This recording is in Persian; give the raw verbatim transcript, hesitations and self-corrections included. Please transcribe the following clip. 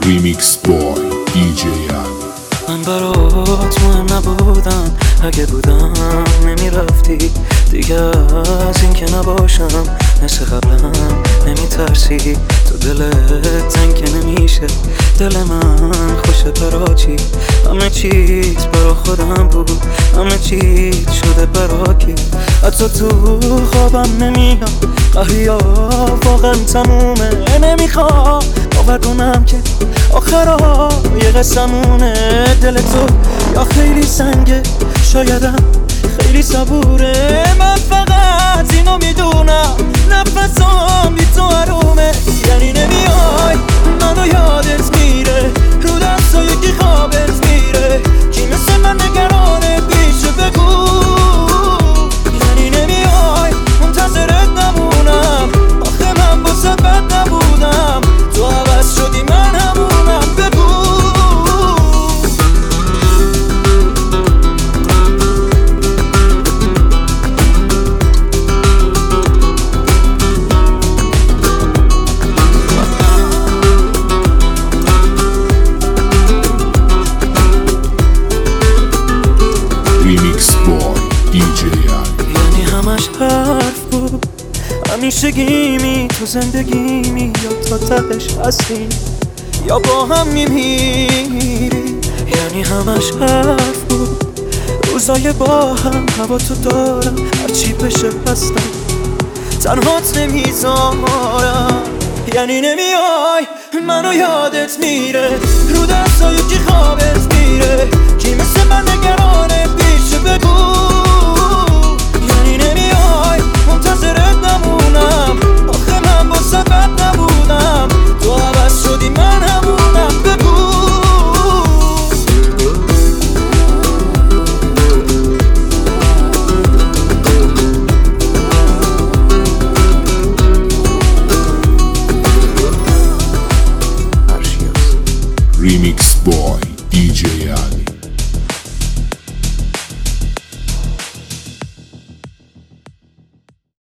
ریمیکس بای دی جی علی. من برات مهم نبودم، اگه بودم نمیرفتی دیگه. از این که نباشم مثل قبلم نمیترسی. تو دلت تنگ که نمیشه، دل من خوشه برا چی؟ همه چیز برا خودم بود، همه چیز شده برا کی؟ حتی تو خوابم نمیاد، قهریا واقعا تمومه. نمیخوام باور کنم که آخرها یه قسمونه. دل تو یا خیلی سنگه، شایدم خیلی صبوره. من فقط اینو میدونم، نفسام بی تو حرومه. یعنی نمیای منو یادت میره، رو دستا یکی خوابت میره. کی مثل من نگرانه پیش بگو. یعنی نمیای منتظرت نمونم، آخه من باسه بد نبودم. تو عوض شدی من همونم، بگو. ریمیکس بای دی جی علی. یعنی همش حرف بود، همیشه گیمی تو زندگیمی، یا تا تهش هستی یا با هم میمیری. یعنی همش حرف بود، روزای با هم هوا تو دارم، هرچی بشه هستم تنهات نمیذارم. یعنی نمیای منو یادت میره، رو دستا یکی خوابت میره. کی مثل من نگرانه پیش بگو. یعنی نمیای منتظرت نمونم، آخه من باسه بد نبودم. تو عوض شدی من همونم، بگو. ریمیکس بای دی جی علی.